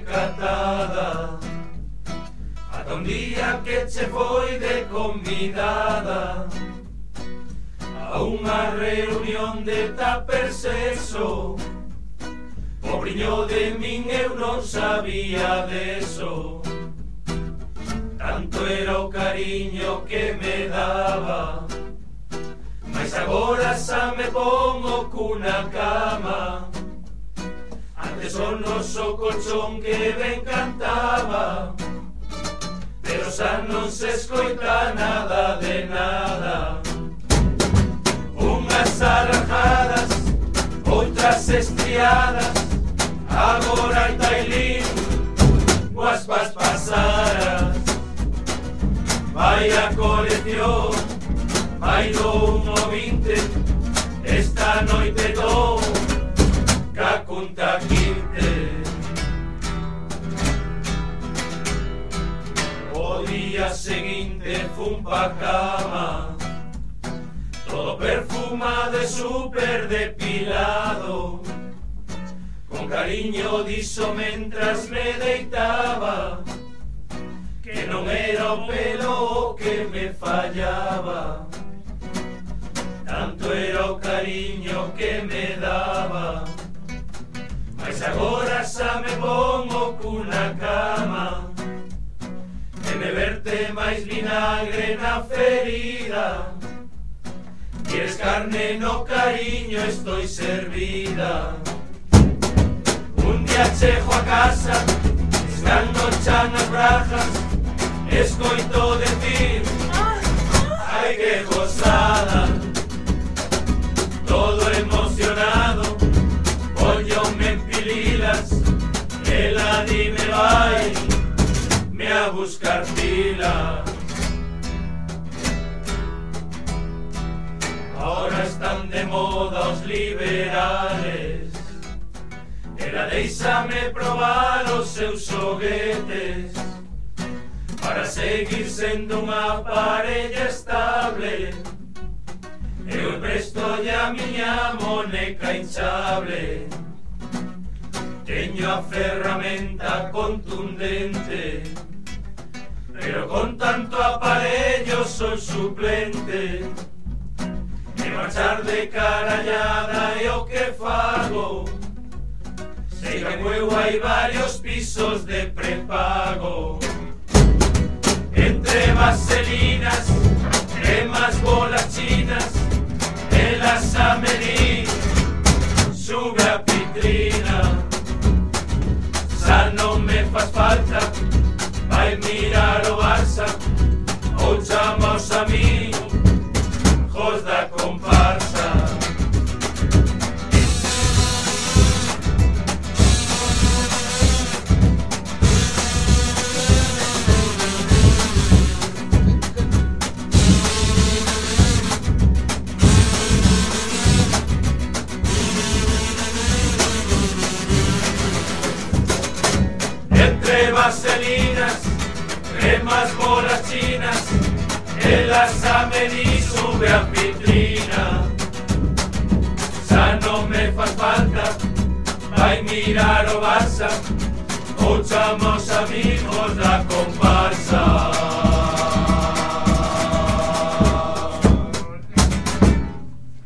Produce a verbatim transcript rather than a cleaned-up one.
recatada, ata un día que che foi de convidada a unha reunión de tapersexo. Pobriño de min, eu non sabía deso, tanto era o cariño que me daba. Mas agora xa me pongo cunha cama, antes o noso colchón que ben cantaba, pero xa non se escoita nada de nada. Unhas arranjadas, outras estriadas, agora hai tailín, guaspas pasaras. Vai a colección, vai do un ao vinte, esta noite do cacunta quinte. O día seguinte fun pa cama, todo perfumado e super depilado, con cariño dixo mentras me deitaba, que non era o pelo o que me fallaba, tanto era o cariño que me daba. Mas agora xa me pongo cunha cama, e me verte máis vinagre na ferida. Quieres carne, no cariño, estoy servida. Un día chego a casa, estando chan as brajas, escoito decir, ai que gozada. Todo emocionado, póñome en pililas, ela dime vai me a buscar pila. Ahora están de moda os liberales, ela déixame probar os seus xoguetes, para seguir sendo unha parella estable. Eu prestolle a miña moneca hinchable, teño a ferramenta contundente, pero con tanto aparello son suplente. E marchar de carallada é o que fago, sei que eu hai varios pisos de prepago. Entre vaselinas, cremas, bolas chinas, elas a medir, sube a vitrina. Xa non me faz falta, vai mirar o Barça, ou chama os amigos da comparsa. Entre vaselinas, cremas, bolas chinas, elas a medir, sube a vitrina. Xa non me faz falta, vai mirar o Barça, ou chama os amigos da comparsa.